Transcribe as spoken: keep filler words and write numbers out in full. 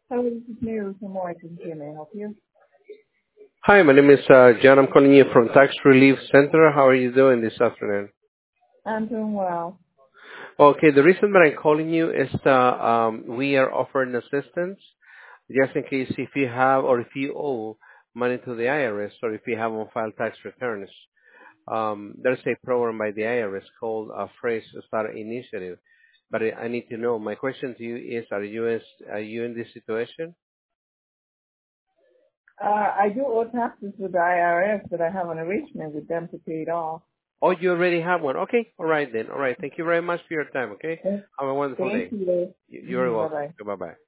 Hello, this is Mary from Washington. Can I help you? Hi, my name is uh, John. I'm calling you from Tax Relief Center. How are you doing this afternoon? I'm doing well. Okay, the reason that I'm calling you is uh, um, we are offering assistance just in case if you have or if you owe money to the I R S or if you have on-file tax returns. Um, there's a program by the I R S called a Phrase Start Initiative. But I I need to know, my question to you is, are you, is, are you in this situation? Uh, I do owe taxes with the I R S, but I have an arrangement with them to pay it off. Oh, you already have one. Okay, all right then. All right, thank you very much for your time, okay? Thank Have a wonderful thank day. you. You- You're Mm-hmm. Bye welcome. bye. Bye-bye.